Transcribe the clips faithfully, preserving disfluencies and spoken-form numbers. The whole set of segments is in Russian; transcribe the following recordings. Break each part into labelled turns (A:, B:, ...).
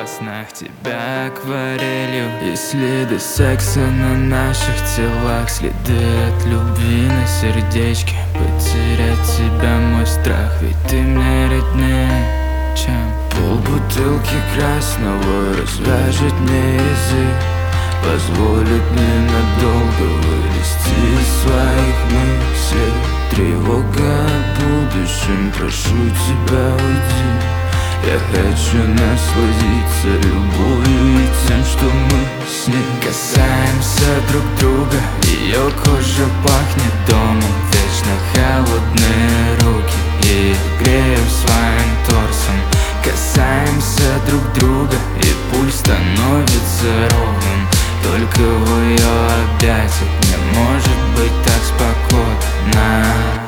A: во снах тебя акварелью. И следы секса на наших телах, следы от любви на сердечке. Потерять тебя мой страх, ведь ты мне роднее, чем полбутылки красного развяжет мне язык, позволит ненадолго вылезти из своих мыслей. Тревога о будущем, прошу тебя, уйди. Я хочу насладиться любовью и тем, что мы с ней касаемся друг друга. Ее кожа пахнет домом, вечно холодные руки. И грею своим торсом, касаемся друг друга, и пульс становится ровным. Только в ее объятиях мне может быть так спокойно.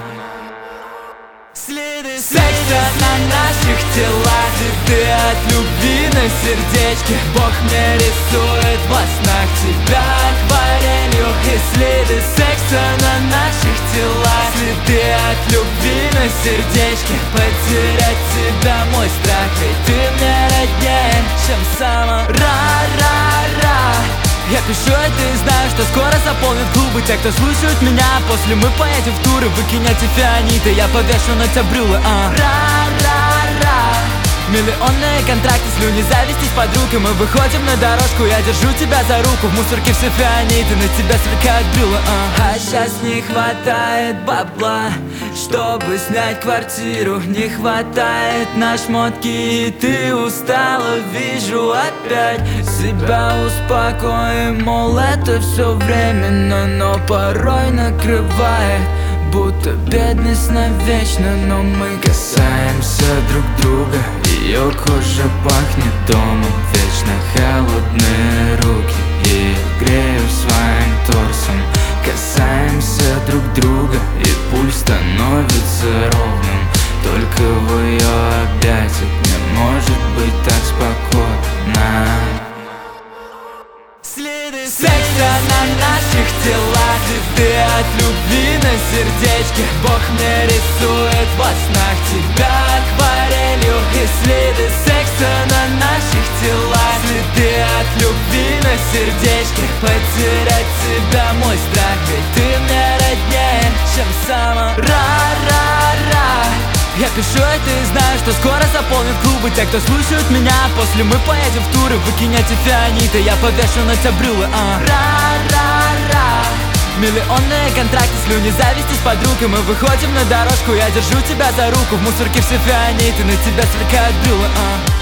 A: Следы секса на наших телах, следы от любви на сердечке. Бог мне рисует во снах тебя акварелью. И следы секса на наших телах, следы от любви на сердечке. Потерять тебя мой страх, ведь ты мне роднее, чем сама ра-ра-ра. Я пишу это и знаю, что скоро заполнят клубы те, кто слушают меня. После мы поедем в туры, вы кинете фианиты, я повешу на тебя брюлы, а ра-ра-ра. Миллионные контракты, слюни, зависти с подругой. Мы выходим на дорожку, я держу тебя за руку. В мусорке все фианиты, на тебя сверкают брюлы, а. А сейчас не хватает бабла, чтобы снять квартиру. Не хватает на шмотки, и ты устала, вижу опять. Себя успокоим, мол, это все временно, но порой накрывает, будто бедность навечно. Но мы касаемся друг друга, ее кожа пахнет домом, вечно холодные руки. И грею своим торсом, касаемся друг друга, и пульс становится ровным. Только в ее объятиях мне может быть так спокойно. Следы секса на наших телах, следы от любви на сердечке. Бог мне рисует во снах тебя акварелью. И следы секса на наших телах, следы от любви на сердечке. Потерять тебя мой страх, ведь ты мне роднее, чем сама ра-ра-ра. Я пишу это и знаю, что скоро заполнят клубы те, кто слушают меня. После мы поедем в туры, вы кинете фианиты, я повешу на тебя брюлы, а ра-ра-ра. Миллионные контракты, слюни, зависти с подругой. Мы выходим на дорожку, я держу тебя за руку. В мусорке все фианиты, на тебя сверкают брюлы, а.